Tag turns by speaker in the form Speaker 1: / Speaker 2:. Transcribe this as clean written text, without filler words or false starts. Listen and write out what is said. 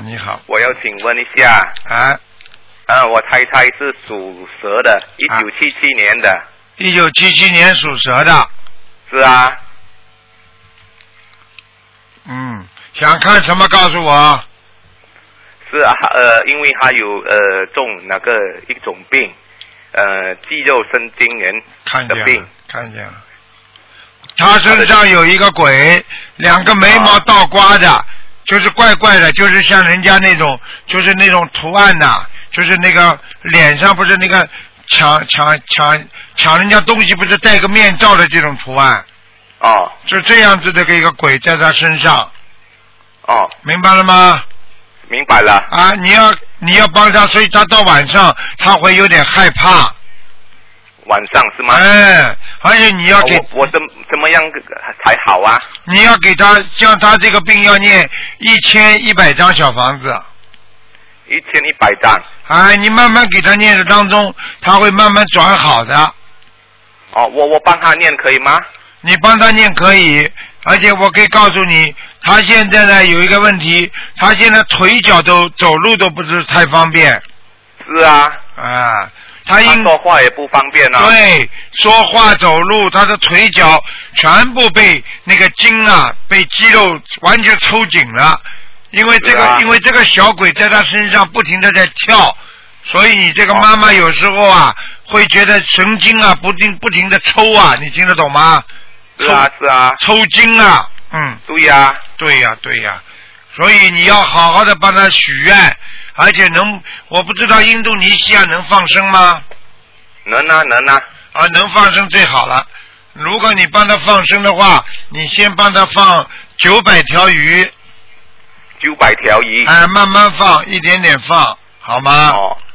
Speaker 1: 你好。
Speaker 2: 我要请问一下。我太太是属蛇的，1977年的。
Speaker 1: 1977年属蛇的。
Speaker 2: 是啊。
Speaker 1: 想看什么告诉我？
Speaker 2: 是啊，因为他有中那个一种病，肌肉神经元的病。
Speaker 1: 看见了。他身上有一个鬼，2个眉毛倒刮的，就是怪怪的，就是像人家那种，就是那种图案呐，就是那个脸上不是那个抢人家东西不是戴个面罩的这种图案。就这样子的一个鬼在他身上。明白了吗？
Speaker 2: 明白了。
Speaker 1: 你要帮他，所以他到晚上他会有点害怕。
Speaker 2: 晚上是吗？
Speaker 1: 而且你要给
Speaker 2: 我怎么样才好啊？
Speaker 1: 你要给他，像他这个病要念1100张小房子。
Speaker 2: 1100张。
Speaker 1: 你慢慢给他念的当中，他会慢慢转好的。
Speaker 2: 我帮他念可以吗？
Speaker 1: 你帮他念可以，而且我可以告诉你，他现在呢有一个问题，他现在腿脚都走路都不是太方便。
Speaker 2: 是啊。
Speaker 1: 他
Speaker 2: 说话也不方便啊。
Speaker 1: 对，说话走路，他的腿脚全部被那个筋被肌肉完全抽紧了，因为这个小鬼在他身上不停的在跳，所以你这个妈妈有时候会觉得神经不停的抽你听得懂吗？
Speaker 2: 是啊。
Speaker 1: 抽筋对呀，所以你要好好的帮他许愿。而且我不知道印度尼西亚能放生吗？
Speaker 2: 能啊。
Speaker 1: 能放生最好了。如果你帮他放生的话，你先帮他放900条鱼。
Speaker 2: 900条鱼。
Speaker 1: 慢慢放，一点点放，好吗？